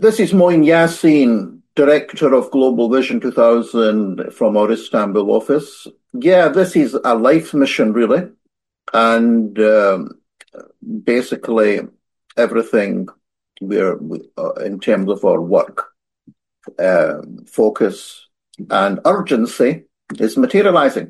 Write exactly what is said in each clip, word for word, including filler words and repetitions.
This is Moin Yassin, Director of Global Vision two thousand from our Istanbul office. Yeah, this is a life mission, really. And um, basically, everything we're uh, in terms of our work, uh, focus, and urgency is materializing.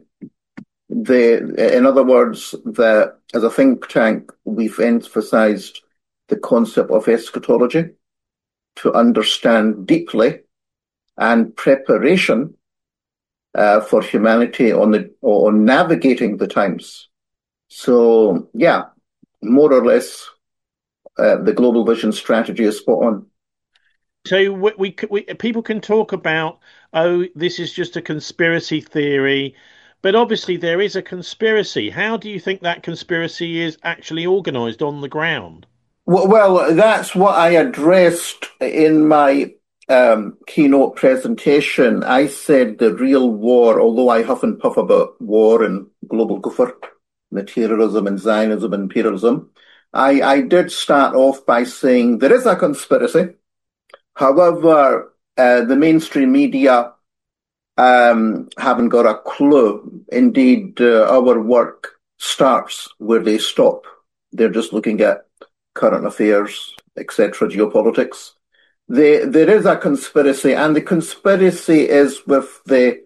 The, in other words, the, as a think tank, we've emphasized the concept of eschatology to understand deeply and preparation uh, for humanity on the on navigating the times. So, yeah, more or less, uh, the global vision strategy is spot on. So we, we, we people can talk about, oh, this is just a conspiracy theory, but obviously there is a conspiracy. How do you think that conspiracy is actually organized on the ground? Well, that's what I addressed in my um, keynote presentation. I said the real war, although I huff and puff about war and global kufr, materialism and Zionism and imperialism, I, I did start off by saying there is a conspiracy. However, uh, the mainstream media um, haven't got a clue. Indeed, uh, our work starts where they stop. They're just looking at current affairs, et cetera, geopolitics. There, there is a conspiracy, and the conspiracy is with the,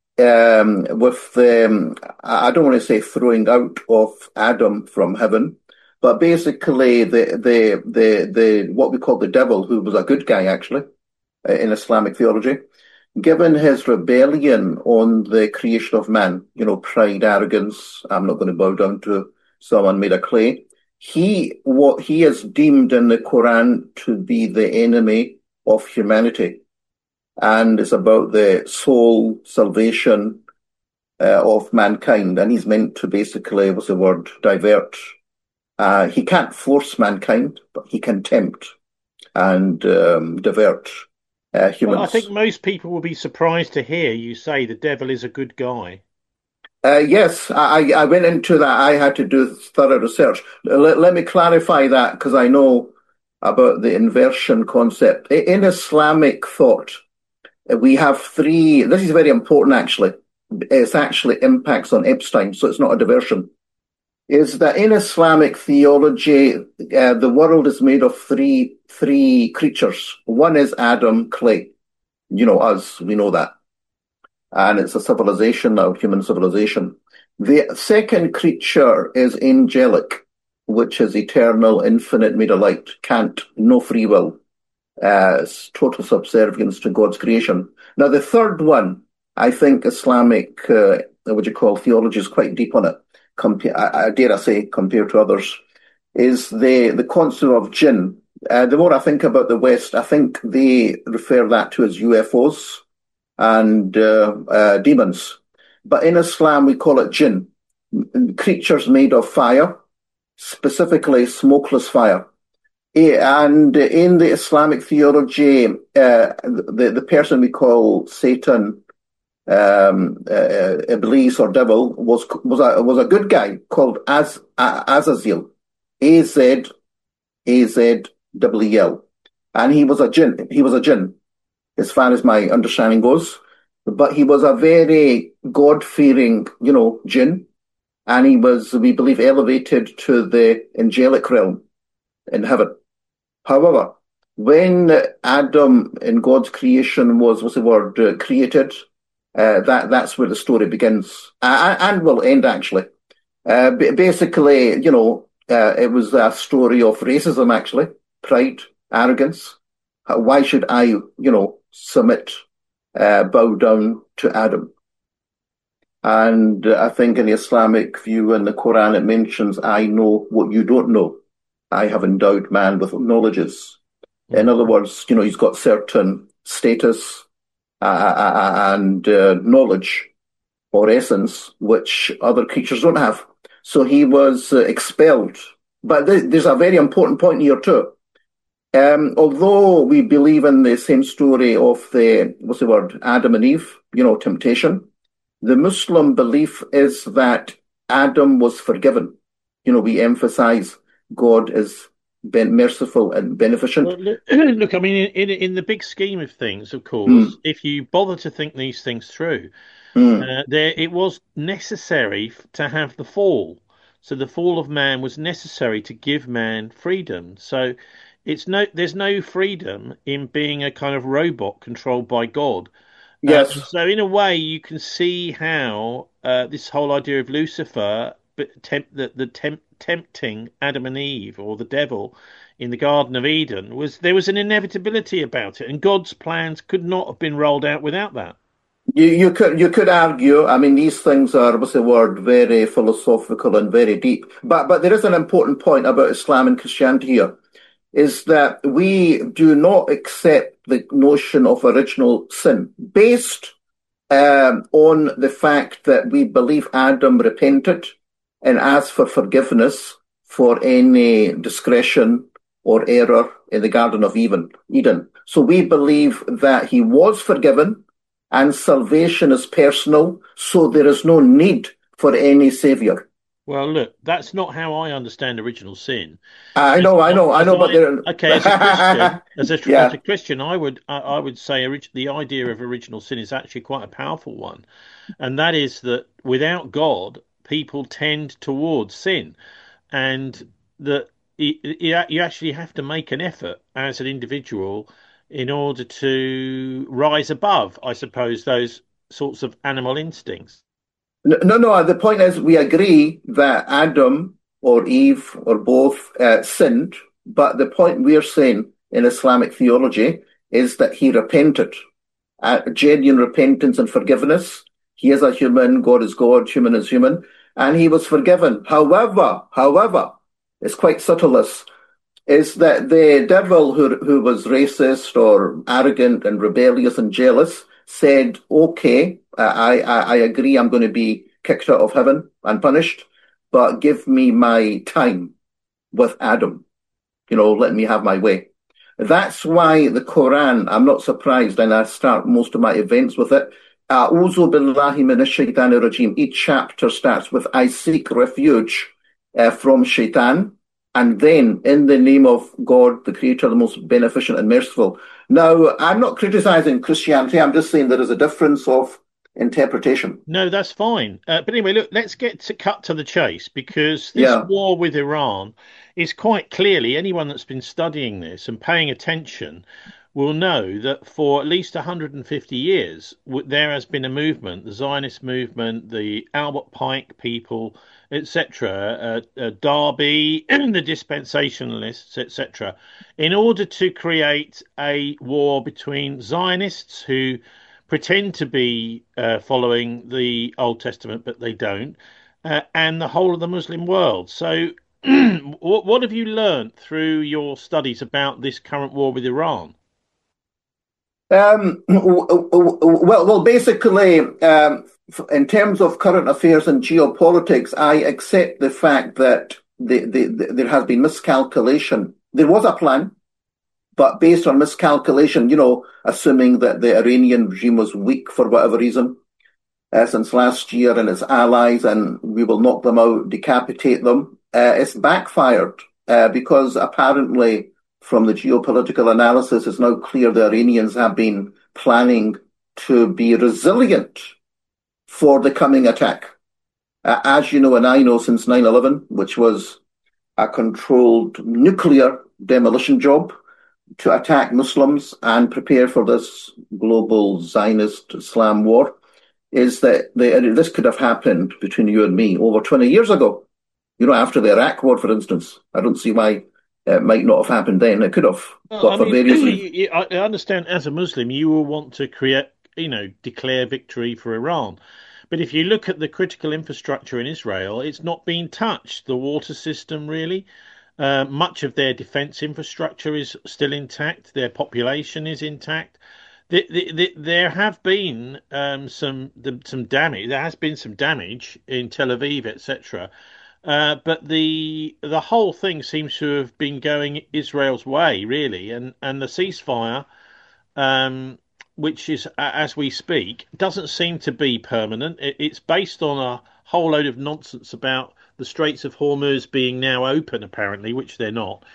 um, with the, um, I don't want to say throwing out of Adam from heaven, but basically the, the, the, the, what we call the devil, who was a good guy actually, in Islamic theology, given his rebellion on the creation of man, you know, pride, arrogance, I'm not going to bow down to someone made of clay. He, what he is deemed in the Quran to be the enemy of humanity. And it's about the soul salvation uh, of mankind. And he's meant to basically, what's the word, divert. Uh, he can't force mankind, but he can tempt and um, divert uh, humans. Well, I think most people will be surprised to hear you say the devil is a good guy. Uh, yes, I, I went into that. I had to do thorough research. Let, let me clarify that because I know about the inversion concept. In Islamic thought, we have three, this is very important actually. It's actually impacts on Epstein, so it's not a diversion. Is that in Islamic theology, uh, the world is made of three, three creatures. One is Adam, clay. You know, us, we know that. And it's a civilization now, human civilization. The second creature is angelic, which is eternal, infinite, made of light, can't, no free will, uh, total subservience to God's creation. Now, the third one, I think Islamic, uh, what you call theology, is quite deep on it, Compa- I, I dare I say, compared to others, is the, the concept of jinn. Uh, the more I think about the West, I think they refer that to as U F Os and uh, uh, demons. But in Islam, we call it jinn, creatures made of fire, specifically smokeless fire. And in the Islamic theology, uh, the, the person we call Satan, um, uh, Iblis or devil, was was a, was a good guy called Az, Azazel, A Z A Z W E L. And he was a jinn. He was a jinn, as far as my understanding goes. But he was a very God-fearing, you know, jinn. And he was, we believe, elevated to the angelic realm in heaven. However, when Adam in God's creation was, what's the word, uh, created, uh, that that's where the story begins. Uh, and will end, actually. Uh, basically, you know, uh, it was a story of racism, actually. Pride, arrogance. Why should I, you know, submit, uh, bow down to Adam? And uh, I think in the Islamic view in the Quran, it mentions, I know what you don't know. I have endowed man with knowledges. Mm. In other words, you know, he's got certain status uh, and uh, knowledge or essence, which other creatures don't have. So he was uh, expelled. But th- there's a very important point here too. Um, although we believe in the same story of the, what's the word, Adam and Eve, you know, temptation, the Muslim belief is that Adam was forgiven. You know, we emphasize God is ben merciful and beneficent. Well, look, look, I mean, in, in in the big scheme of things, of course, Mm, if you bother to think these things through, mm. uh, there it was necessary f- to have the fall. So the fall of man was necessary to give man freedom. So it's no, there's no freedom in being a kind of robot controlled by God. Uh, Yes, so in a way, you can see how uh, this whole idea of Lucifer, but tempt, the, the temp, tempting Adam and Eve, or the devil, in the Garden of Eden, was there was an inevitability about it, and God's plans could not have been rolled out without that. you you could you could argue. I mean, these things are, what's the word, very philosophical and very deep. But but there is an important point about Islam and Christianity here, is that we do not accept the notion of original sin based um, on the fact that we believe Adam repented and asked for forgiveness for any discretion or error in the Garden of Eden. Eden. So we believe that he was forgiven and salvation is personal, so there is no need for any savior. Well, look, that's not how I understand original sin. I As, know, I know, I as know, but I there. okay, as a Christian, as a as Yeah. a Christian, I would I, I would say orig- the idea of original sin is actually quite a powerful one, and that is that without God, people tend towards sin, and that y- y- you actually have to make an effort as an individual in order to rise above, I suppose, those sorts of animal instincts. No, no, the point is we agree that Adam or Eve or both uh, sinned, but the point we're saying in Islamic theology is that he repented, uh, genuine repentance and forgiveness. He is a human, God is God, human is human, and he was forgiven. However, however, it's quite subtle this, is that the devil who, who was racist or arrogant and rebellious and jealous said, okay, I, I, I agree I'm going to be kicked out of heaven and punished, but give me my time with Adam. You know, let me have my way. That's why the Quran, I'm not surprised, and I start most of my events with it. A'udhu billahi minash shaitanir rajim. Each chapter starts with I seek refuge uh, from shaitan, and then in the name of God, the Creator, the most beneficent and merciful. Now, I'm not criticizing Christianity. I'm just saying there is a difference of interpretation. No, that's fine. Uh, but anyway, look, let's get to cut to the chase because this Yeah. war with Iran is quite clearly anyone that's been studying this and paying attention will know that for at least one hundred fifty years w- there has been a movement, the Zionist movement, the Albert Pike people, et cetera, uh, uh, Darby, the dispensationalists, et cetera, in order to create a war between Zionists who pretend to be uh, following the Old Testament, but they don't, uh, and the whole of the Muslim world. So, what, what have you learned through your studies about this current war with Iran? Um, well, well, basically, um, in terms of current affairs and geopolitics, I accept the fact that the, the, the, there has been miscalculation. There was a plan, but based on miscalculation, you know, assuming that the Iranian regime was weak for whatever reason, uh, since last year and its allies, and we will knock them out, decapitate them, uh, it's backfired uh, because apparently from the geopolitical analysis, it's now clear the Iranians have been planning to be resilient for the coming attack. Uh, as you know, and I know, since nine eleven, which was a controlled nuclear demolition job to attack Muslims and prepare for this global Zionist Islam war, is that the, this could have happened between you and me over twenty years ago. You know, after the Iraq war, for instance. I don't see why it might not have happened then. It could have, Well, but I for mean, various reasons. you, you, I I understand as a Muslim, you will want to create, you know, declare victory for Iran. But if you look at the critical infrastructure in Israel, it's not being touched. The water system, really. Uh, much of their defense infrastructure is still intact. Their population is intact. The, the, the, there have been um, some the, some damage. There has been some damage in Tel Aviv, et cetera. Uh, but the the whole thing seems to have been going Israel's way, really, and and the ceasefire, um, which is as we speak, doesn't seem to be permanent. It, it's based on a whole load of nonsense about the Straits of Hormuz being now open, apparently, which they're not.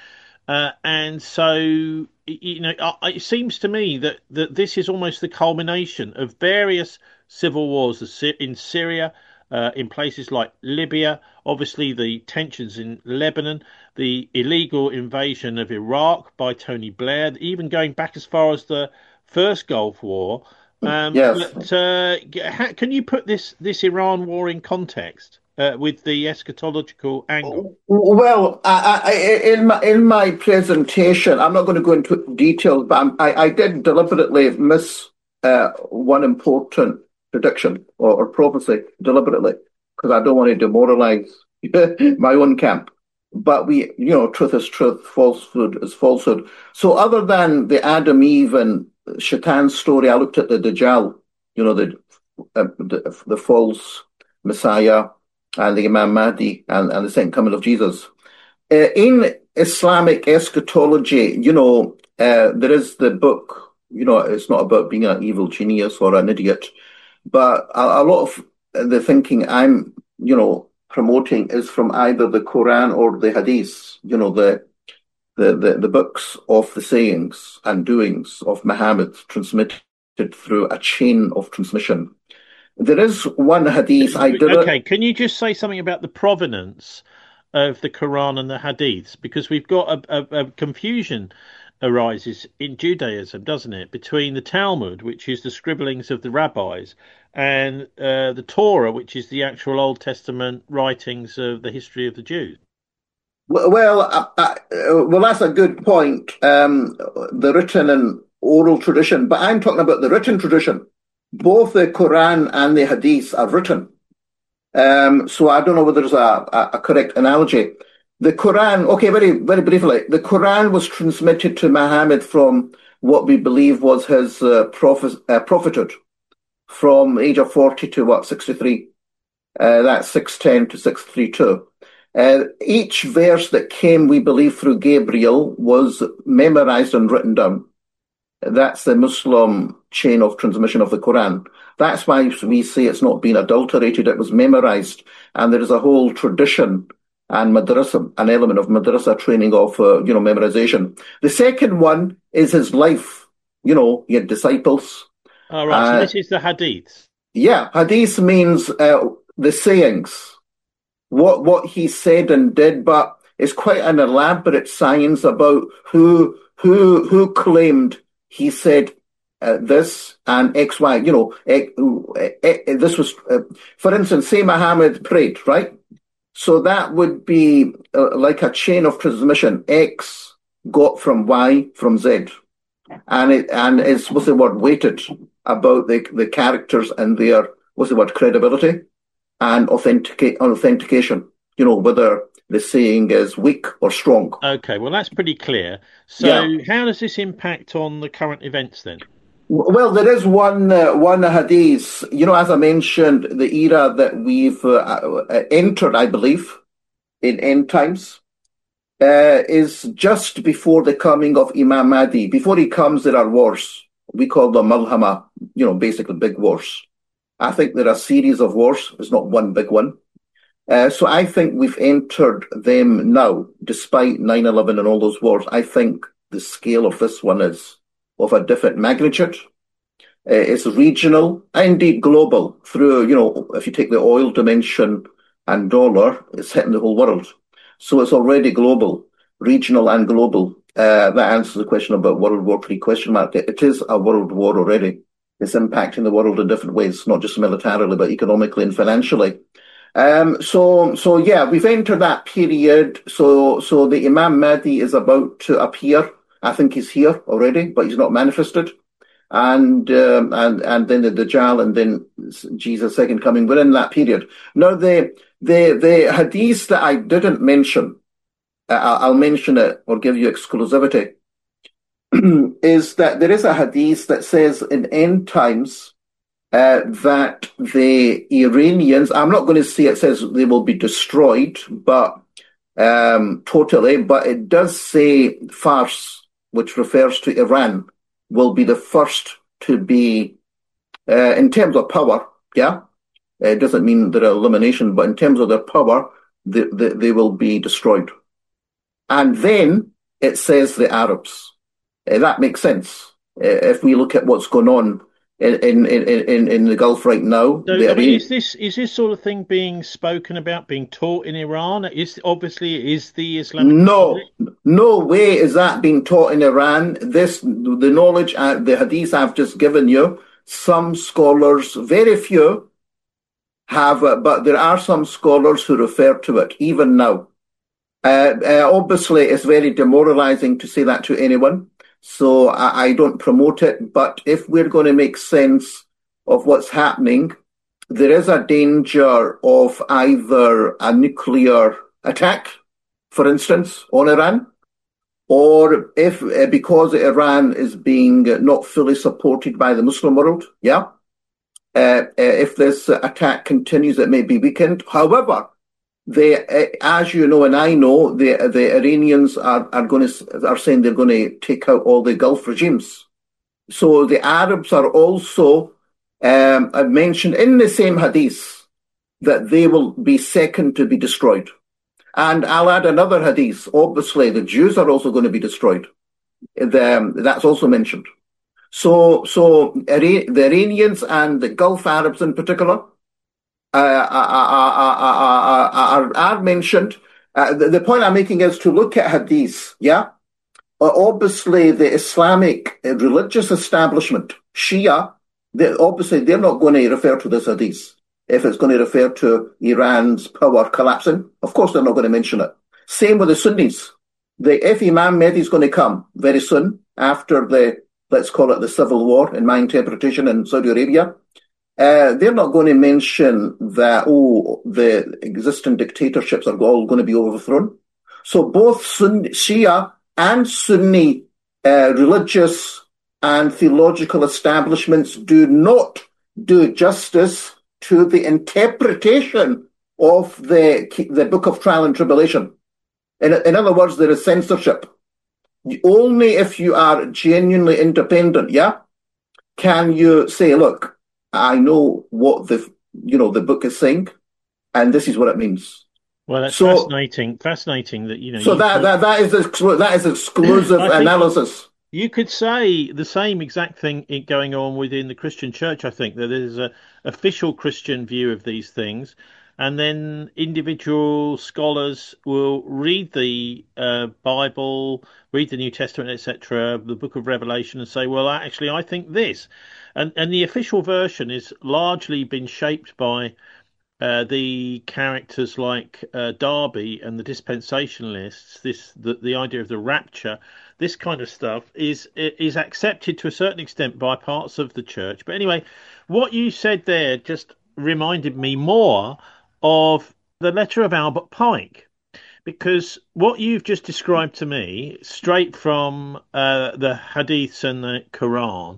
Uh, and so, you know, it seems to me that, that this is almost the culmination of various civil wars in Syria, uh, in places like Libya, obviously the tensions in Lebanon, the illegal invasion of Iraq by Tony Blair, even going back as far as the first Gulf War. Um, Yes. but uh, how, can you put this this Iran war in context uh, with the eschatological angle? Well, I, I, in my in my presentation, I'm not going to go into details, but I'm, I, I did deliberately miss uh, one important prediction or, or prophecy deliberately because I don't want to demoralize my own camp. But we, you know, truth is truth, falsehood is falsehood. So, other than the Adam, Eve, and Shaitan story, I looked at the Dajjal, you know, the uh, the, the false Messiah and the Imam Mahdi and, and the second coming of Jesus. Uh, in Islamic eschatology, you know, uh, there is the book, you know, it's not about being an evil genius or an idiot, but a, a lot of the thinking I'm, you know, promoting is from either the Quran or the Hadith, you know, the the, the, the books of the sayings and doings of Muhammad transmitted through a chain of transmission. There is one hadith I did it. Okay, can you just say something about the provenance of the Quran and the Hadiths? Because we've got a, a, a confusion arises in Judaism, doesn't it, between the Talmud, which is the scribblings of the rabbis, and uh, the Torah, which is the actual Old Testament writings of the history of the Jews. Well, uh, uh, well, that's a good point. Um, the written and oral tradition, but I'm talking about the written tradition. Both the Quran and the Hadith are written. Um, so I don't know whether there's a, a, a correct analogy. The Quran, okay, very, very briefly, the Quran was transmitted to Muhammad from what we believe was his uh, prophet, uh, prophethood from the age of forty to what, sixty-three. Uh, that's six ten to six thirty-two. Uh, each verse that came, we believe, through Gabriel was memorized and written down. That's the Muslim chain of transmission of the Quran. That's why we say it's not been adulterated. It was memorized. And there is a whole tradition and madrasa, an element of madrasa training of, uh, you know, memorization. The second one is his life. You know, he had disciples. All right, uh, so this is the Hadiths. Yeah, Hadith means uh, the sayings, what what he said and did, but it's quite an elaborate science about who who who claimed he said uh, this and X, Y, you know, X, X, this was, uh, for instance, say Muhammad prayed, right? So that would be uh, like a chain of transmission. X got from Y from Z. And it and it's, what's the word, weighted about the, the characters and their, what's the word, credibility and authentica- authentication, you know, whether the saying is weak or strong. Okay, well, that's pretty clear. So yeah. How does this impact on the current events then? Well, there is one uh, one hadith, you know, as I mentioned, the era that we've uh, entered, I believe, in end times, uh, is just before the coming of Imam Mahdi. Before he comes, there are wars. We call them Malhama, you know, basically big wars. I think there are a series of wars. There's not one big one. Uh, so I think we've entered them now, despite nine eleven and all those wars. I think the scale of this one is of a different magnitude. Uh, it's regional and indeed global through, you know, if you take the oil dimension and dollar, it's hitting the whole world. So it's already global, regional and global. Uh, that answers the question about World War Three question mark. It is a world war already. It's impacting the world in different ways, not just militarily, but economically and financially. Um, so, so yeah, we've entered that period. So, so the Imam Mahdi is about to appear. I think he's here already, but he's not manifested. And, um, and, and then the Dajjal and then Jesus' second coming. We're in that period. Now, the, the, the hadith that I didn't mention, uh, I'll mention it or give you exclusivity, is that there is a hadith that says in end times, Uh, that the Iranians, I'm not going to say it says they will be destroyed, but um, totally, but it does say Fars, which refers to Iran, will be the first to be, uh, in terms of power, yeah? It doesn't mean their elimination, but in terms of their power, they, they, they will be destroyed. And then it says the Arabs. Uh, that makes sense. Uh, if we look at what's going on in, in, in, in, in the Gulf right now, So, the I mean, is Iran- this is this sort of thing being spoken about, being taught in Iran? Is obviously it is the Islamic Republic? no, no way is that being taught in Iran. This, the knowledge, uh, the hadith I've just given you, some scholars, very few, have, uh, but there are some scholars who refer to it even now. Uh, uh, obviously, it's very demoralizing to say that to anyone, so I, I don't promote it. But if we're going to make sense of what's happening, there is a danger of either a nuclear attack, for instance, on Iran, or if uh, because Iran is being not fully supported by the Muslim world, yeah, uh, uh, if this attack continues, it may be weakened. However, they, uh, as you know and I know, the the Iranians are, are going to are saying they're going to take out all the Gulf regimes. So the Arabs are also um, I've mentioned in the same hadith that they will be second to be destroyed. And I'll add another hadith. Obviously, the Jews are also going to be destroyed. The, um, that's also mentioned. So, so the Iranians and the Gulf Arabs in particular uh, are, are, are, are mentioned. Uh, the, the point I'm making is to look at hadith, yeah? Uh, obviously, the Islamic religious establishment, Shia, they, obviously they're not going to refer to this hadith. If it's going to refer to Iran's power collapsing, of course they're not going to mention it. Same with the Sunnis. The, if Imam Mahdi is going to come very soon, after the, let's call it the civil war, in my interpretation, in Saudi Arabia, uh, they're not going to mention that, oh, the existing dictatorships are all going to be overthrown. So both Sunni, Shia and Sunni uh, religious and theological establishments do not do justice to the interpretation of the the Book of Trial and Tribulation. In, in other words, there is censorship. Only if you are genuinely independent, yeah, can you say, look, I know what the you know the book is saying, and this is what it means. Well, that's So, fascinating. Fascinating that you know so you that thought. that that is exclu- that is exclusive I think analysis. you could say the same exact thing i- going on within the Christian church. I think that there's a official Christian view of these things, and then individual scholars will read the uh, Bible, read the New Testament, et cetera, the Book of Revelation, and say, "Well, actually, I think this," and and the official version is largely been shaped by uh, the characters like uh, Darby and the dispensationalists, this the, the idea of the rapture, this kind of stuff is is accepted to a certain extent by parts of the church. But anyway, what you said there just reminded me more of the letter of Albert Pike. Because what you've just described to me, straight from uh, the Hadiths and the Quran,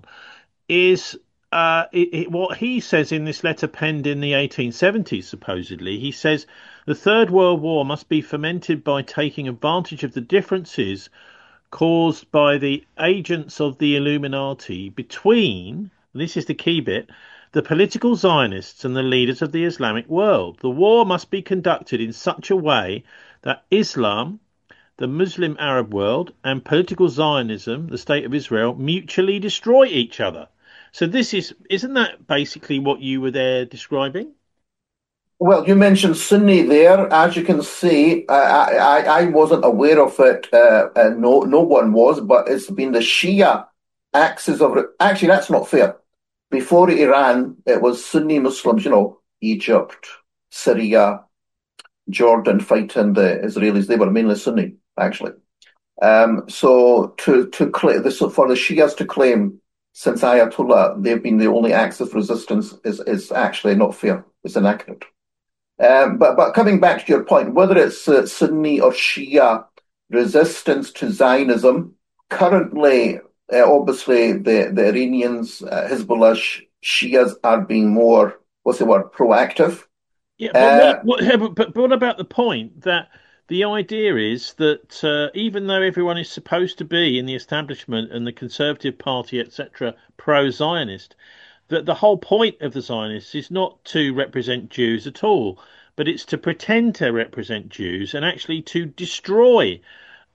is uh, it, it, what he says in this letter penned in the eighteen seventies, supposedly. He says the Third World War must be fomented by taking advantage of the differences caused by the agents of the Illuminati between, this is the key bit, the political Zionists and the leaders of the Islamic world. The war must be conducted in such a way that Islam, the Muslim Arab world, and political Zionism, the State of Israel, mutually destroy each other. So this is, isn't that basically what you were there describing? Well, you mentioned Sunni there. As you can see, I, I, I wasn't aware of it. Uh, and no, no one was, but it's been the Shia axis of it. Actually, that's not fair. Before Iran, it was Sunni Muslims, you know, Egypt, Syria, Jordan fighting the Israelis. They were mainly Sunni, actually. Um, so to to claim this for the Shias to claim since Ayatollah they've been the only axis of resistance is is actually not fair. It's inaccurate. Um, but but coming back to your point, whether it's uh, Sunni or Shia resistance to Zionism, currently, uh, obviously the the Iranians, uh, Hezbollah, Sh- Shias are being more, what's the word, proactive. Yeah, but Uh, what, what, yeah, but, but what about the point that the idea is that uh, even though everyone is supposed to be in the establishment and the Conservative Party, et cetera, pro-Zionist, that the whole point of the Zionists is not to represent Jews at all, but it's to pretend to represent Jews and actually to destroy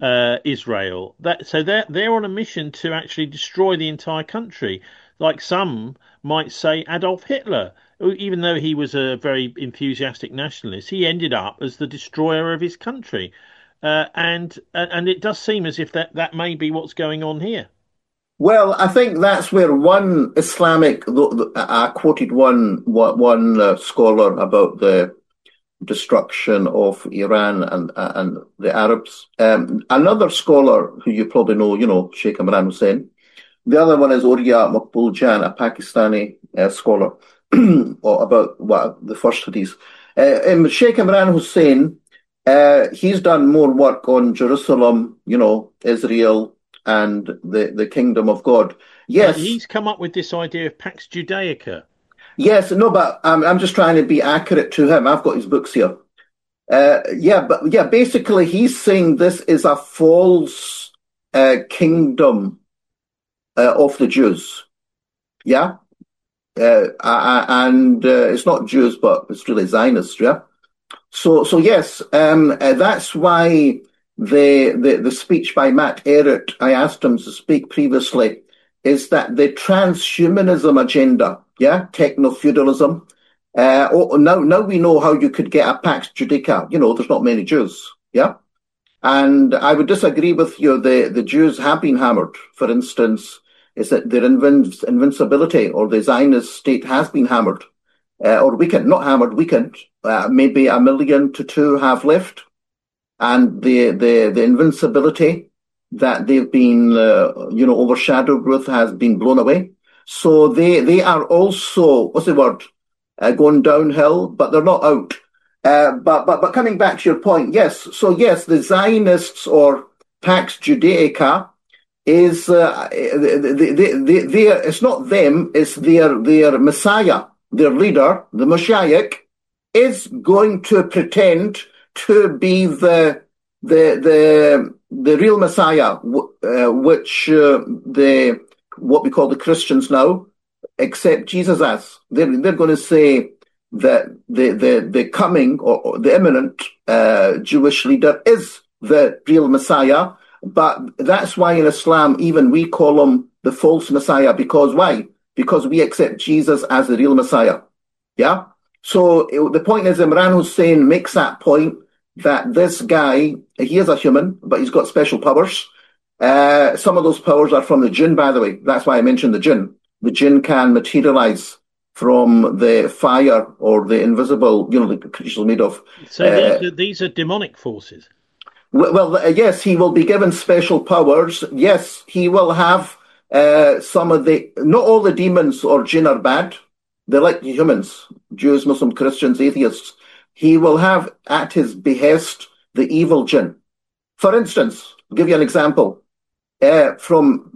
uh, Israel. That so they're they're on a mission to actually destroy the entire country. Like some might say Adolf Hitler, who, even though he was a very enthusiastic nationalist, he ended up as the destroyer of his country. Uh, and and it does seem as if that, that may be what's going on here. Well, I think that's where one Islamic, I quoted one one uh, scholar about the destruction of Iran and and the Arabs. Um, another scholar who you probably know, you know, Sheikh Imran Hussein. The other one is Uriya Maqbul Jan, a Pakistani uh, scholar, or about what the first of these. Uh, um, Sheikh Imran Hussein, uh, he's done more work on Jerusalem, you know, Israel, and the, the kingdom of God. Uh, Yes, he's come up with this idea of Pax Judaica. yes, no, but I'm, I'm just trying to be accurate to him. I've got his books here. Uh, yeah, but yeah, basically he's saying this is a false uh, kingdom uh, of the Jews. Yeah, uh, and uh, it's not Jews, but it's really Zionists. Yeah. So, so yes, um, uh, that's why the, the the speech by Matt Ehret, I asked him to speak previously, is that the transhumanism agenda, yeah, techno-feudalism. Uh, oh, now, now we know how you could get a Pax Judica. You know, there's not many Jews, yeah. And I would disagree with you. The the Jews have been hammered. For instance, is that their invin- invincibility or the Zionist state has been hammered uh, or weakened, not hammered, weakened. Uh, maybe a million to two have left, and the the the invincibility that they've been, uh, you know, overshadowed with has been blown away. So they they are also, what's the word, uh, going downhill, but they're not out. Uh, but but but coming back to your point, yes. So yes, the Zionists or Pax Judaica is uh, they, they, they, they, it's not them, it's their their Messiah, their leader, the Moshiach, is going to pretend to be the the the the real Messiah, uh, which uh, the what we call the Christians now accept Jesus as. They're they're going to say that the the the coming or, or the imminent uh, Jewish leader is the real Messiah. But that's why in Islam, even we call him the false Messiah. Because why? Because we accept Jesus as the real Messiah. Yeah? So it, the point is, Imran Hussein makes that point that this guy, he is a human, but he's got special powers. Uh, some of those powers are from the jinn, by the way. That's why I mentioned the jinn. The jinn can materialize from the fire or the invisible, you know, the creatures made of. So Uh, these are, these are demonic forces. well, uh, yes, he will be given special powers. Yes, he will have uh, some of the, not all the demons or jinn are bad. They're like humans, Jews, Muslims, Christians, atheists. He will have at his behest the evil jinn. For instance, I'll give you an example. Uh, from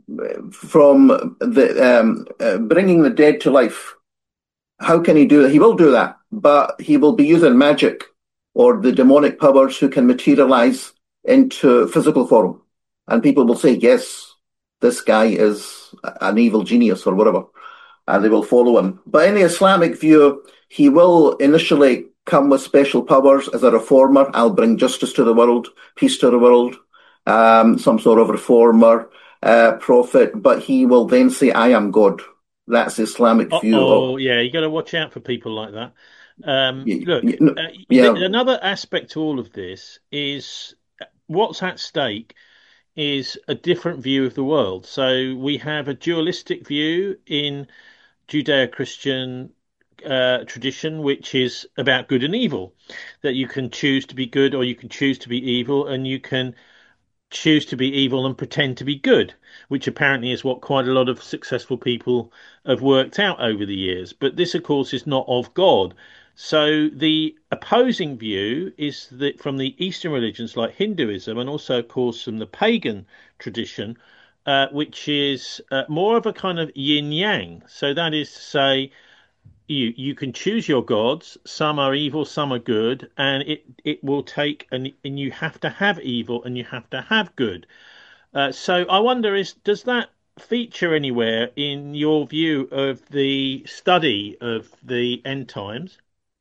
from the um, uh, bringing the dead to life. How can he do that? He will do that, but he will be using magic or the demonic powers who can materialize into physical form. And people will say, yes, this guy is an evil genius or whatever, and they will follow him. But in the Islamic view, he will initially come with special powers as a reformer. I'll bring justice to the world, peace to the world, um, some sort of reformer, uh, prophet, but he will then say, I am God. That's the Islamic view of. Oh, yeah, you got to watch out for people like that. Um, look, uh, th Yeah, another aspect to all of this is what's at stake is a different view of the world. So we have a dualistic view in Judeo-Christian uh, tradition, which is about good and evil, that you can choose to be good or you can choose to be evil, and you can choose to be evil and pretend to be good, which apparently is what quite a lot of successful people have worked out over the years. But this, of course, is not of God. So the opposing view is that from the Eastern religions like Hinduism, and also, of course, from the pagan tradition, uh, which is uh, more of a kind of yin yang. So that is to say, you you can choose your gods. Some are evil, some are good, and it it will take and and you have to have evil and you have to have good. Uh, so I wonder, is does that feature anywhere in your view of the study of the end times?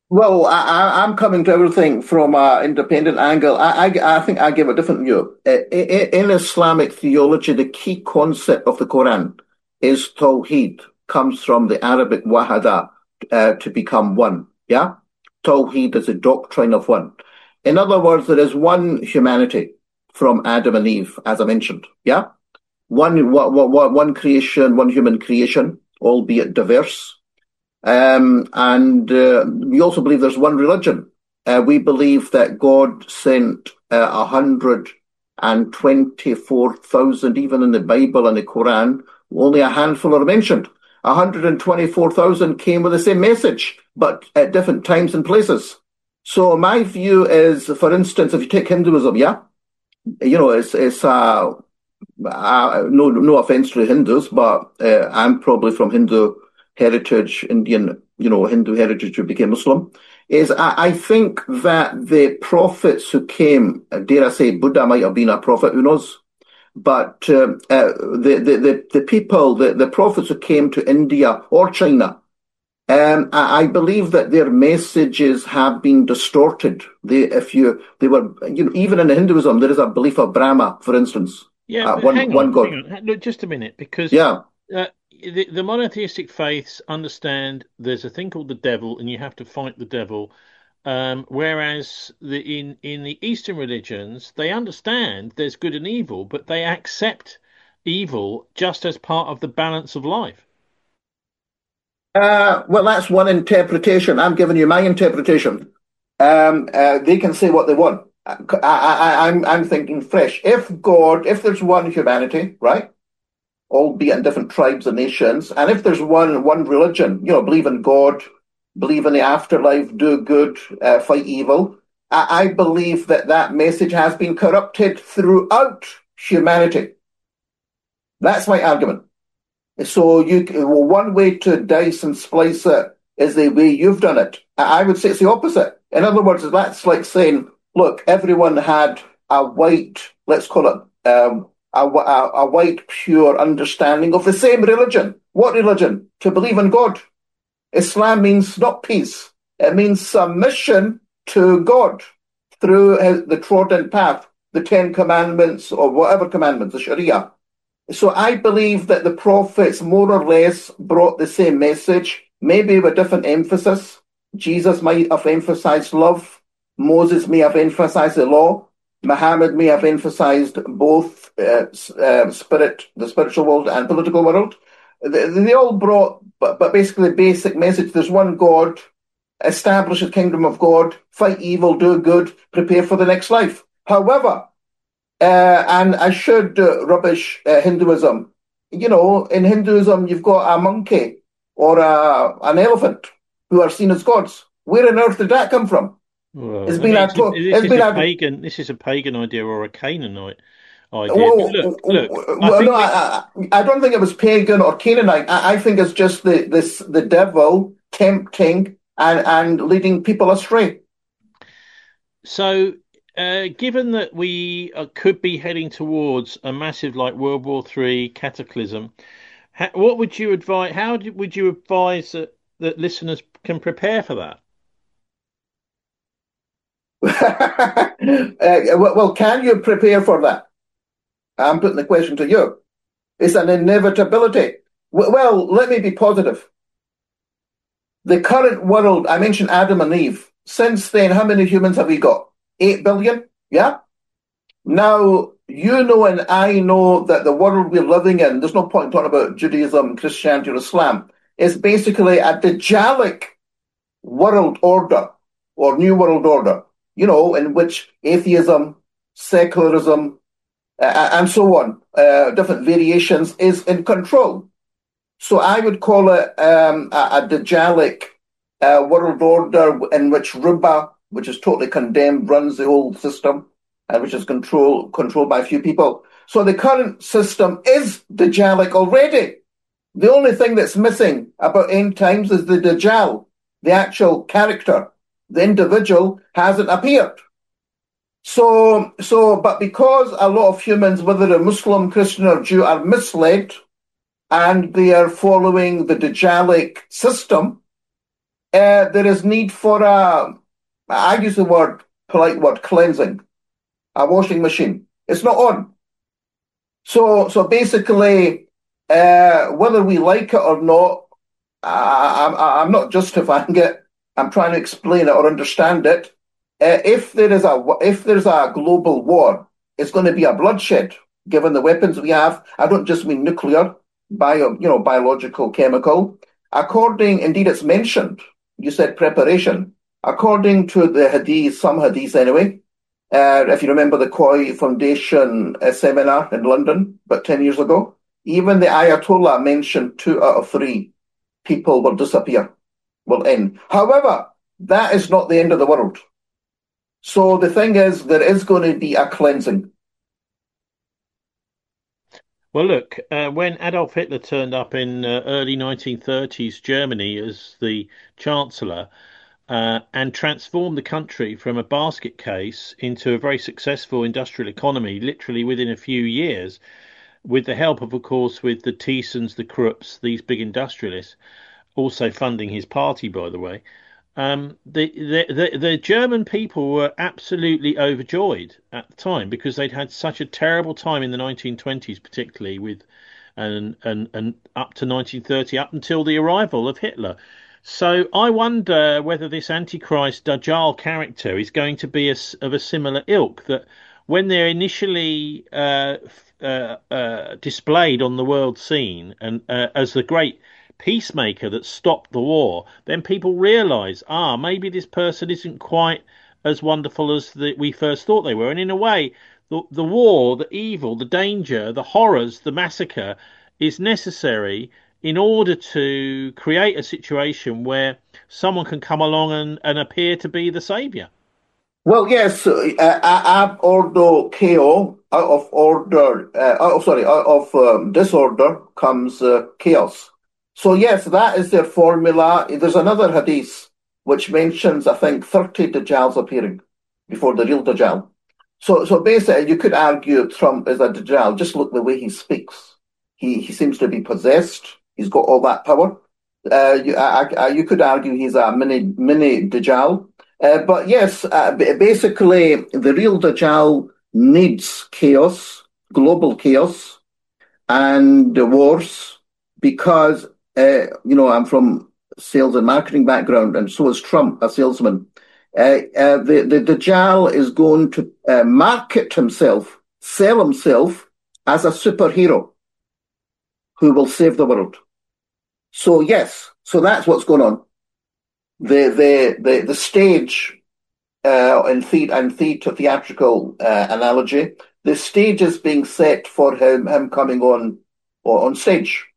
Well, I, I- I'm coming to everything from an independent angle. I, I, I think I give a different view. I- I- In Islamic theology, the key concept of the Quran is Tawheed, comes from the Arabic wahada, uh, to become one. Yeah? Tawheed is a doctrine of one. In other words, there is one humanity from Adam and Eve, as I mentioned. Yeah? One, one, one one creation, one human creation, albeit diverse. Um, and uh, we also believe there's one religion. Uh, we believe that God sent uh, one hundred twenty-four thousand, even in the Bible and the Quran, only a handful are mentioned. one hundred twenty-four thousand came with the same message, but at different times and places. So my view is, for instance, if you take Hinduism, yeah, you know, it's it's uh, uh, no no offense to the Hindus, but uh, I'm probably from Hindu heritage, Indian, you know, Hindu heritage who became Muslim. Is I, I think that the prophets who came, dare I say, Buddha might have been a prophet, who knows? But um, uh, the, the the the people, the the prophets who came to India or China. Um, I, I believe that their messages have been distorted. They, if you, they were, you know, even in Hinduism, there is a belief of Brahma, for instance, Yeah, uh, but one hang one on, hang god. on. Look, just a minute, because Yeah. uh, the, the monotheistic faiths understand there's a thing called the devil, and you have to fight the devil. Um, whereas the in in the Eastern religions, they understand there's good and evil, but they accept evil just as part of the balance of life. Uh, well, that's one interpretation. I'm giving you my interpretation. Um, uh, they can say what they want. I, I, I, I'm, I'm thinking fresh. If God, if there's one humanity, right, albeit in different tribes and nations, and if there's one one religion, you know, believe in God, believe in the afterlife, do good, uh, fight evil. I, I believe that that message has been corrupted throughout humanity. That's my argument. So you, well, one way to dice and splice it is the way you've done it. I would say it's the opposite. In other words, that's like saying, look, everyone had a white, let's call it um, a, a, a white, pure understanding of the same religion. What religion? To believe in God. Islam means not peace. It means submission to God through the trodden path, the Ten Commandments or whatever commandments, the Sharia. So I believe that the prophets more or less brought the same message, maybe with different emphasis. Jesus might have emphasized love. Moses may have emphasized the law. Muhammad may have emphasized both uh, uh, spirit, the spiritual world and political world. They, they all brought, but, but basically the basic message, there's one God, establish the kingdom of God, fight evil, do good, prepare for the next life. However, uh, and I should uh, rubbish uh, Hinduism. You know, in Hinduism, you've got a monkey or a, an elephant who are seen as gods. Where on earth did that come from? Well, It's I been mean, a, it's a, this it's is been a a, pagan, this is a pagan idea or a Canaanite idea. But well, look, look, I well, no, think we, I, I I don't think it was pagan or Canaanite. I, I think it's just the this the devil tempting and and leading people astray. so, uh, given that we uh, could be heading towards a massive, like World War Three cataclysm, ha what would you advise? How do, would you advise that, that listeners can prepare for that? uh, well, well, can you prepare for that? I'm putting the question to you. It's an inevitability. Well, let me be positive. The current world, I mentioned Adam and Eve. Since then, how many humans have we got? Eight billion? Yeah? Now, you know and I know that the world we're living in, there's no point in talking about Judaism, Christianity, or Islam. It's basically a Dajjalic world order or new world order, you know, in which atheism, secularism, uh, and so on, uh, different variations, is in control. So I would call it um, a, a Dajjalic uh, world order in which Ruba, which is totally condemned, runs the whole system, and which is control, controlled by a few people. So the current system is Dajjalic already. The only thing that's missing about end times is the Dajjal, the actual character. The individual hasn't appeared. So, so, but because a lot of humans, whether they're Muslim, Christian, or Jew, are misled, and they are following the Dajjalic system, uh, there is need for a, I use the word, polite word, cleansing, a washing machine. It's not on. So, so basically, uh, whether we like it or not, I, I, I'm not justifying it. I'm trying to explain it or understand it. Uh, if there is a if there's a global war, it's going to be a bloodshed. Given the weapons we have, I don't just mean nuclear, bio, you know, biological, chemical. According, indeed, it's mentioned. You said preparation. According to the hadith, some hadiths anyway. Uh, if you remember the Koi Foundation uh, seminar in London about ten years ago, even the Ayatollah mentioned two out of three people will disappear, will end. However, that is not the end of the world. So the thing is, there is going to be a cleansing. Well, look, uh, when Adolf Hitler turned up in uh, early nineteen thirties Germany as the Chancellor uh, and transformed the country from a basket case into a very successful industrial economy, literally within a few years, with the help of, of course, with the Thysens, the Krupps, these big industrialists, also funding his party, by the way. Um, the, the the the German people were absolutely overjoyed at the time because they'd had such a terrible time in the nineteen twenties, particularly with and and and up to nineteen thirty, up until the arrival of Hitler. So I wonder whether this Antichrist Dajjal character is going to be a, of a similar ilk, that when they're initially uh, uh, uh, displayed on the world scene and uh, as the great peacemaker that stopped the war, then people realise, ah, maybe this person isn't quite as wonderful as the, we first thought they were. And in a way, the, the war, the evil, the danger, the horrors, the massacre is necessary in order to create a situation where someone can come along and, and appear to be the saviour. Well, yes, uh, ab ordo chaos, out of order, uh, oh, sorry, out of um, disorder comes uh, chaos. So yes, that is their formula. There's another hadith which mentions, I think, thirty Dajjals appearing before the real Dajjal. So, so basically, you could argue Trump is a Dajjal. Just look the way he speaks. He he seems to be possessed. He's got all that power. Uh, you, I, I, you could argue he's a mini mini Dajjal. Uh, but yes, uh, basically, the real Dajjal needs chaos, global chaos, and wars, because, uh, you know, I'm from sales and marketing background, and so is Trump, a salesman. Uh, uh, the, the Dajjal is going to uh, market himself, sell himself as a superhero who will save the world. So yes, so that's what's going on. The the the, the stage uh, in, the, in the theatrical uh, analogy, the stage is being set for him him coming on on stage.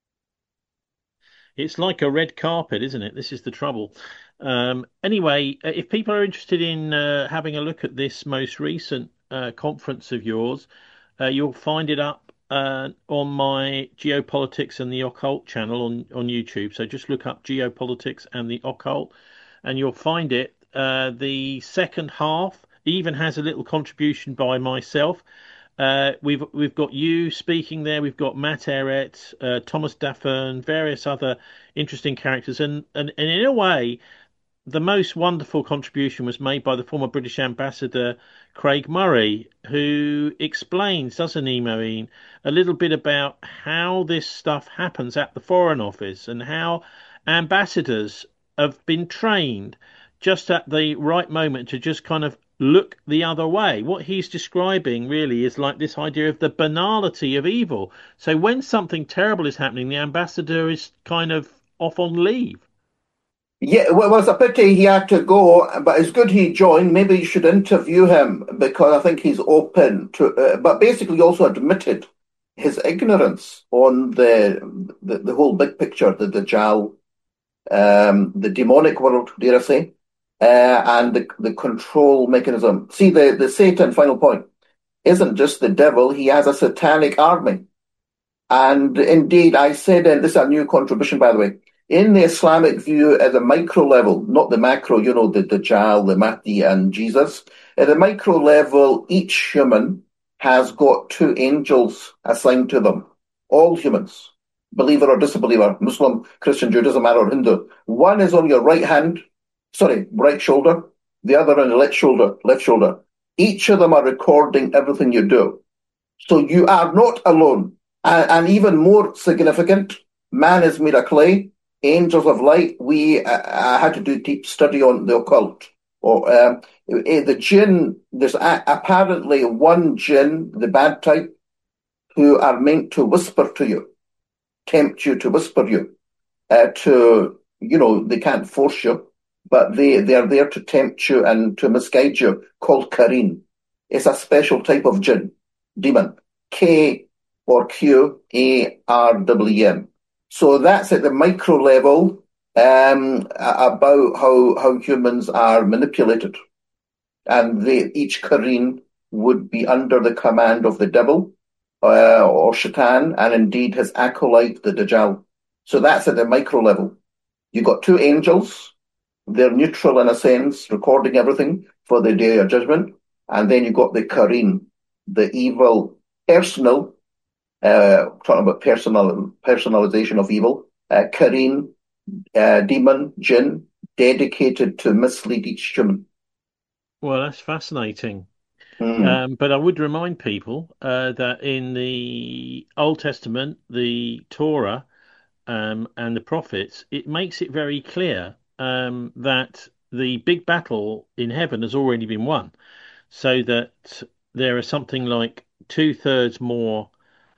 It's like a red carpet, isn't it? This is the trouble. Um, anyway, if people are interested in uh, having a look at this most recent uh, conference of yours, uh, you'll find it up uh, on my Geopolitics and the Occult channel on, on YouTube. So just look up Geopolitics and the Occult, and you'll find it. Uh, the second half even has a little contribution by myself. Uh, we've we've got you speaking there. We've got Matt Ehret, uh, Thomas Daffern, various other interesting characters, and, and and in a way, the most wonderful contribution was made by the former British ambassador Craig Murray, who explains, doesn't he, Moeen, a little bit about how this stuff happens at the Foreign Office and how ambassadors have been trained just at the right moment to just kind of look the other way. What he's describing really is like this idea of the banality of evil. So when something terrible is happening, the ambassador is kind of off on leave. Yeah, well, it was a pity he had to go, but it's good he joined. Maybe you should interview him, because I think he's open to, uh, but basically also admitted his ignorance on the the, the whole big picture, the Dajjal, um, the demonic world, dare I say, uh, and the the control mechanism. See, the, the Satan, final point, isn't just the devil, he has a satanic army. And indeed, I said, and this is a new contribution, by the way, in the Islamic view at the micro level, not the macro, you know, the Dajjal, the Mahdi, and Jesus, at the micro level, each human has got two angels assigned to them, all humans. believer or disbeliever, Muslim, Christian, Jew, doesn't matter, or Hindu. One is on your right hand, sorry, right shoulder, the other on your left shoulder, left shoulder. Each of them are recording everything you do. So you are not alone. And, and even more significant, man is made of clay, angels of light. We uh, I had to do deep study on the occult. Or um, the jinn, there's a, apparently one jinn, the bad type, who are meant to whisper to you, tempt you to whisper you, uh, to, you know, they can't force you, but they, they are there to tempt you and to misguide you, called Kareen. It's a special type of jinn, demon, K or Q A R W N. So that's at the micro level, um, about how, how humans are manipulated. And they, each Kareen would be under the command of the devil, uh, or Shaitan, and indeed his acolyte, the Dajjal. So that's at the micro level. You've got two angels. They're neutral in a sense, recording everything for the day of judgment. And then you've got the Kareen, the evil personal, uh, talking about personal personalization of evil, uh, Kareen, uh, demon, jinn, dedicated to mislead each human. Well, that's fascinating. Mm. Um, but I would remind people uh, that in the Old Testament, the Torah um, and the prophets, it makes it very clear um, that the big battle in heaven has already been won, so that there are something like two thirds more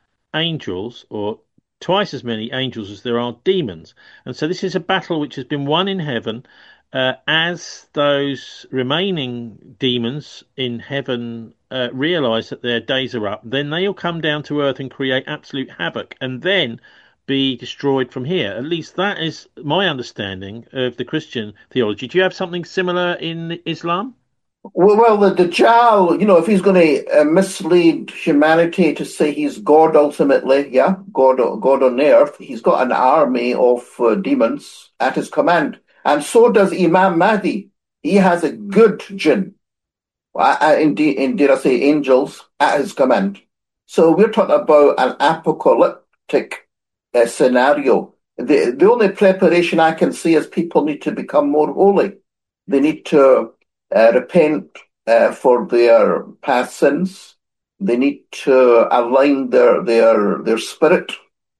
angels, or twice as many angels as there are demons. And so this is a battle which has been won in heaven. Uh, as those remaining demons in heaven uh, realize that their days are up, then they'll come down to earth and create absolute havoc and then be destroyed from here. At least that is my understanding of the Christian theology. Do you have something similar in Islam? Well, well, the Dajjal, you know, if he's going to uh, mislead humanity to say he's God ultimately, yeah, God, God on earth, he's got an army of uh, demons at his command. And so does Imam Mahdi. He has a good jinn, uh, uh, indeed, indeed, I say angels at his command. So we're talking about an apocalyptic uh, scenario. The, the only preparation I can see is people need to become more holy. They need to Uh, repent uh, for their past sins. They need to align their their their spirit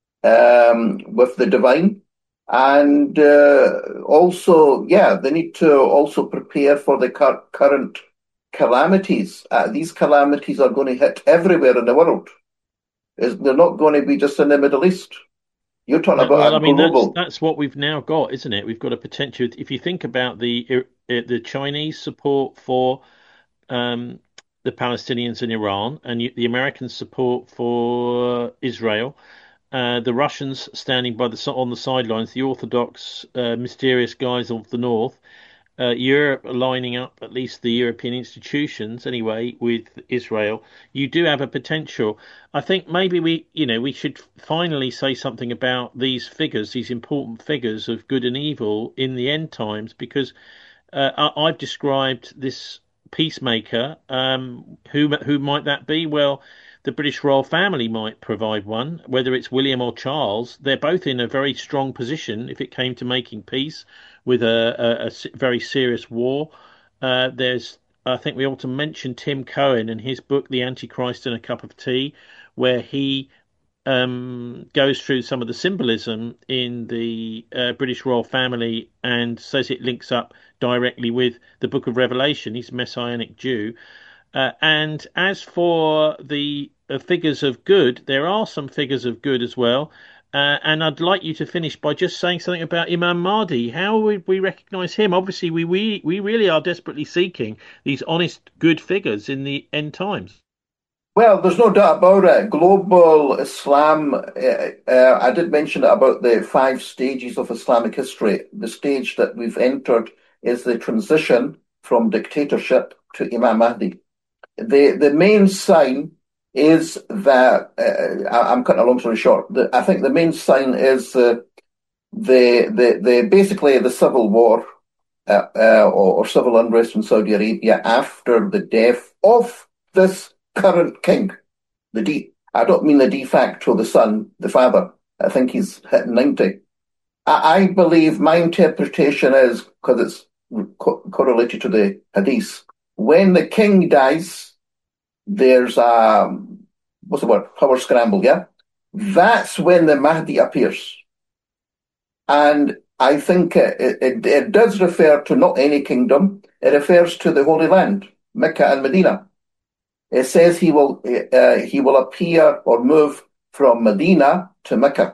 um, with the divine, and uh, also, yeah, they need to also prepare for the cur- current calamities. Uh, these calamities are going to hit everywhere in the world. Is they're not going to be just in the Middle East. You're talking No, well, about I a mean that's global. that's what we've now got, isn't it? We've got a potential. If you think about the uh, the Chinese support for um, the Palestinians in Iran and you, the American support for Israel, uh, the Russians standing by the on the sidelines, the Orthodox uh, mysterious guys of the north, uh, Europe lining up, at least the European institutions anyway, with Israel, you do have a potential. I think maybe we, you know, we should finally say something about these figures, these important figures of good and evil in the end times, because uh, I, I've described this peacemaker. Um, who who might that be? Well, the British royal family might provide one, whether it's William or Charles. They're both in a very strong position if it came to making peace with a, a, a very serious war. Uh, there's, I think we ought to mention Tim Cohen and his book, The Antichrist and a Cup of Tea, where he um, goes through some of the symbolism in the uh, British royal family and says it links up directly with the Book of Revelation. He's a Messianic Jew. Uh, and as for the uh, figures of good, there are some figures of good as well. Uh, and I'd like you to finish by just saying something about Imam Mahdi. How would we recognize him? Obviously, we, we, we really are desperately seeking these honest, good figures in the end times. Well, there's no doubt about it. Global Islam, uh, uh, I did mention about the five stages of Islamic history. The stage that we've entered is the transition from dictatorship to Imam Mahdi. The the main sign is that, uh, I, I'm cutting a long story short, the, I think the main sign is uh, the, the, the basically the civil war uh, uh, or, or civil unrest in Saudi Arabia after the death of this current king, the de I don't mean the de facto, the son, the father. I think he's hit ninety. I, I believe my interpretation is, because it's co- correlated to the hadith, when the king dies, there's a, what's the word, power scramble, yeah? That's when the Mahdi appears. And I think it, it, it does refer to not any kingdom, it refers to the Holy Land, Mecca and Medina. It says he will uh, he will appear or move from Medina to Mecca.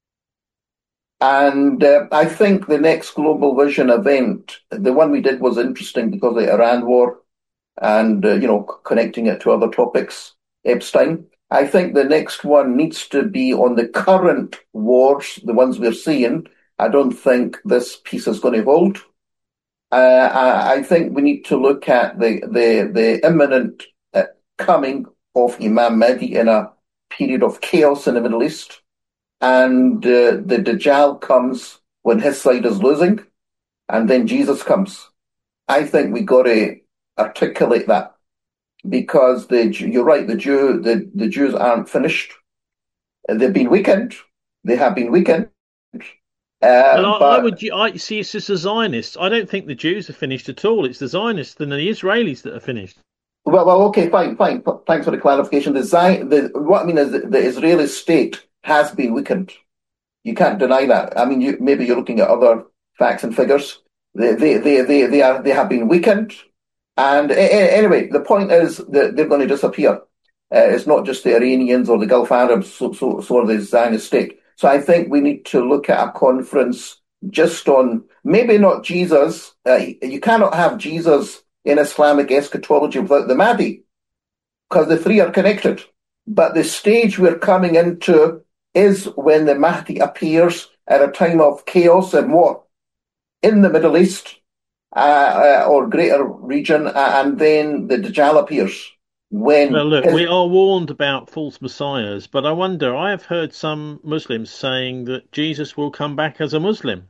And uh, I think the next Global Vision event, the one we did was interesting because of the Iran war and, uh, you know, connecting it to other topics, Epstein. I think the next one needs to be on the current wars, the ones we're seeing. I don't think this piece is going to hold. Uh, I, I think we need to look at the, the, the imminent uh, coming of Imam Mahdi in a period of chaos in the Middle East. And uh, the Dajjal comes when his side is losing, and then Jesus comes. I think we got to articulate that because the you're right, the Jew the, the Jews aren't finished. They've been weakened. They have been weakened. Uh, Well, I, I but would I see it's just the Zionists. I don't think the Jews are finished at all. It's the Zionists and the Israelis that are finished. well, well, okay, fine, fine. Thanks for the clarification. The, Zion, the what I mean is the, the Israeli state has been weakened. You can't deny that. I mean, you, maybe you're looking at other facts and figures. They, they, they, they, they are, they have been weakened. And a- a- anyway, the point is that they're going to disappear. Uh, it's not just the Iranians or the Gulf Arabs, so, so, so are the Zionist state. So I think we need to look at a conference just on, maybe not Jesus. Uh, you cannot have Jesus in Islamic eschatology without the Mahdi, because the three are connected. But the stage we're coming into is when the Mahdi appears at a time of chaos and war in the Middle East uh, uh, or greater region, uh, and then the Dajjal appears Well, when look, his. we are warned about false messiahs, but I wonder, I have heard some Muslims saying that Jesus will come back as a Muslim.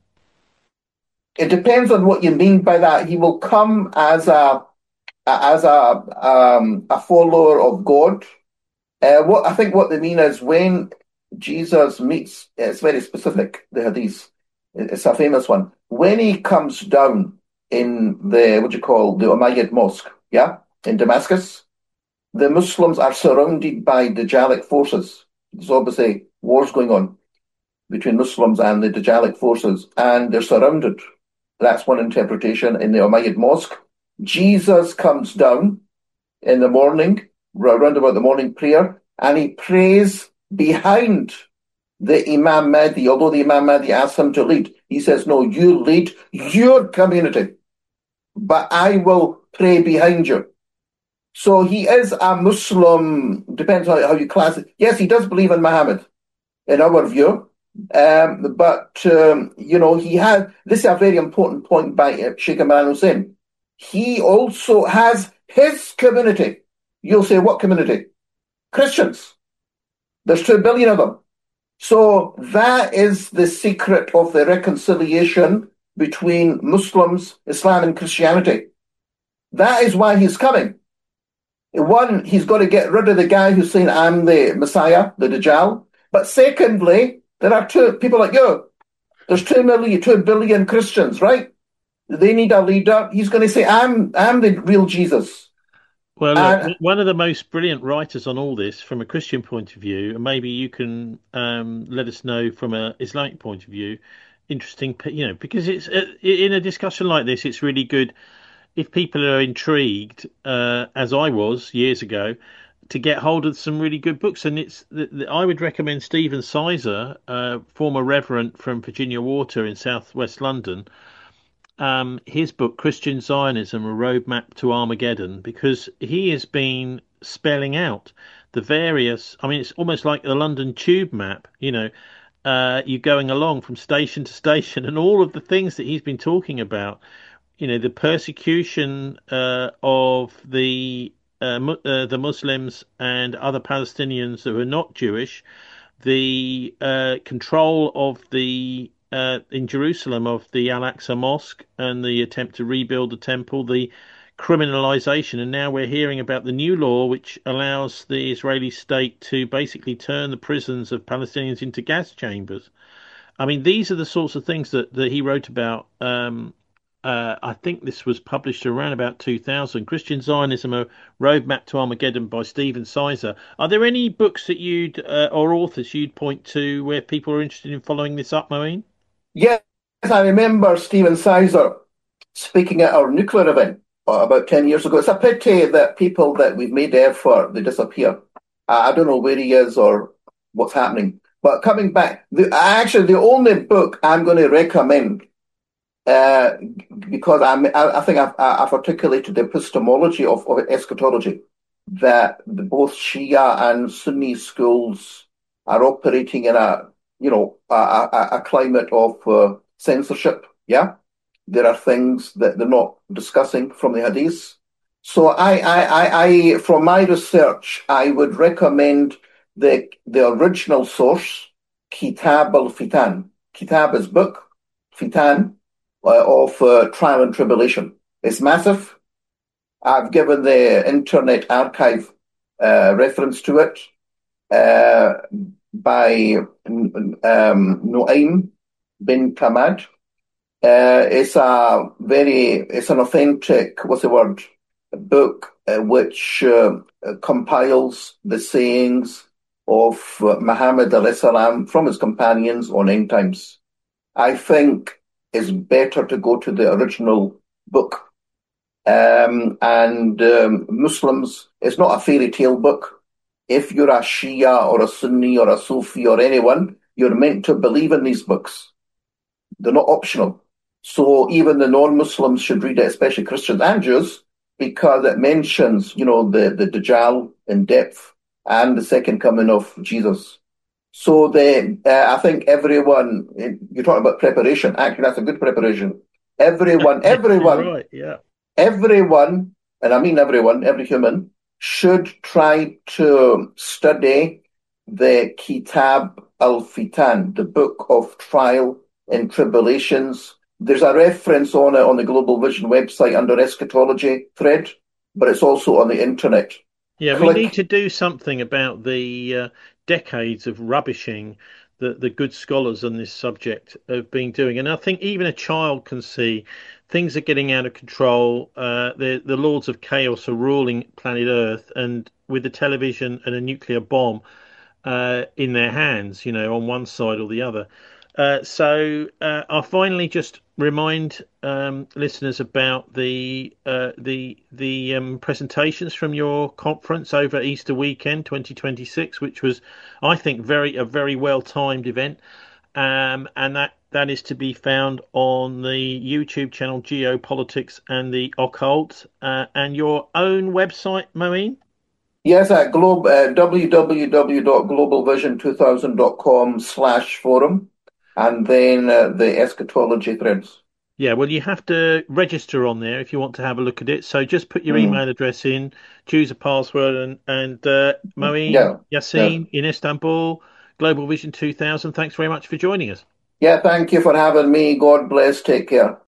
It depends on what you mean by that. He will come as a as a um, a follower of God. Uh, what I think what they mean is when Jesus meets. It's very specific. The Hadith. It's a famous one. When he comes down in the what do you call the Umayyad Mosque, yeah, in Damascus, the Muslims are surrounded by Dajjalic forces. There's obviously wars going on between Muslims and the Dajjalic forces, and they're surrounded. That's one interpretation in the Umayyad Mosque. Jesus comes down in the morning, around about the morning prayer, and he prays behind the Imam Mahdi, although the Imam Mahdi asks him to lead. He says, no, you lead your community, but I will pray behind you. So he is a Muslim, depends on how you class it. Yes, he does believe in Muhammad, in our view. Um, but, um, you know, he had, this is a very important point by uh, Sheikh Imran Hussein. He also has his community. You'll say, what community? Christians. There's two billion of them. So that is the secret of the reconciliation between Muslims, Islam, and Christianity. That is why he's coming. One, he's got to get rid of the guy who's saying, I'm the Messiah, the Dajjal. But secondly, there are two people like you. There's two million, two billion Christians, right? They need a leader. He's going to say, I'm, I'm the real Jesus. Well, look, And one of the most brilliant writers on all this from a Christian point of view, and maybe you can um, let us know from a Islamic point of view, interesting, you know, because it's uh, in a discussion like this, it's really good if people are intrigued, uh, as I was years ago, to get hold of some really good books. And it's the, the, I would recommend Stephen Sizer, uh, former reverend from Virginia Water in southwest London, um, his book Christian Zionism: A Roadmap to Armageddon, because he has been spelling out the various. I mean, it's almost like the London Tube map. You know, uh, you're going along from station to station, and all of the things that he's been talking about, you know, the persecution uh, of the uh, mu- uh, the Muslims and other Palestinians who are not Jewish, the uh, control of the uh, in Jerusalem of the Al-Aqsa Mosque and the attempt to rebuild the temple, the criminalization, and now we're hearing about the new law which allows the Israeli state to basically turn the prisons of Palestinians into gas chambers. I mean, these are the sorts of things that, that he wrote about. Um, uh, I think this was published around about two thousand. Christian Zionism: A Roadmap to Armageddon by Stephen Sizer. Are there any books that you'd uh, or authors you'd point to where people are interested in following this up, Moeen? Yes, I remember Stephen Sizer speaking at our nuclear event uh, about ten years ago. It's a pity that people that we've made effort, they disappear. I, I don't know where he is or what's happening. But coming back, the, actually, the only book I'm going to recommend, uh, because I'm, I, I think I've, I've articulated the epistemology of, of eschatology, that the, both Shia and Sunni schools are operating in a, you know, a, a, a climate of uh, censorship. Yeah, there are things that they're not discussing from the Hadith. So I, I, I, I, from my research, I would recommend the the original source, Kitab al-Fitan. Kitab is book, Fitan, uh, of uh, Trial and Tribulation. It's massive. I've given the Internet Archive uh, reference to it uh, by um, Nuaym bin Hamad. Uh, it's a very, it's an authentic, what's the word, book uh, which uh, compiles the sayings of uh, Muhammad alayhi salam from his companions on end times. I think it's better to go to the original book. Um, and um, Muslims, it's not a fairy tale book. If you're a Shia or a Sunni or a Sufi or anyone, you're meant to believe in these books. They're not optional. So even the non-Muslims should read it, especially Christians and Jews, because it mentions, you know, the, the Dajjal in depth and the second coming of Jesus. So the, uh, I think everyone, you're talking about preparation. Actually, that's a good preparation. Everyone, everyone, Right, yeah. everyone, and I mean everyone, every human, should try to study the Kitab al-Fitan, the book of trial and tribulations. There's a reference on it on the Global Vision website under eschatology thread, but it's also on the internet. Yeah, Click. We need to do something about the uh, decades of rubbishing that the good scholars on this subject have been doing. And I think even a child can see things are getting out of control. Uh, the the lords of chaos are ruling planet Earth, and with the television and a nuclear bomb uh, in their hands, you know, on one side or the other. Uh, so uh, I'll finally just remind um, listeners about the uh, the the um, presentations from your conference over Easter weekend twenty twenty-six, which was, I think, very a very well timed event, um, and that that is to be found on the YouTube channel Geopolitics and the Occult, uh, and your own website, Moeen. Yes, at globe, uh, w w w dot global vision two thousand dot com slash forum, and then uh, the eschatology threads. Yeah, well, you have to register on there if you want to have a look at it. So just put your Mm. email address in, choose a password, and and uh, Moeen Yeah, yes. Yassin in Istanbul, Global Vision two thousand. Thanks very much for joining us. Yeah, thank you for having me. God bless. Take care.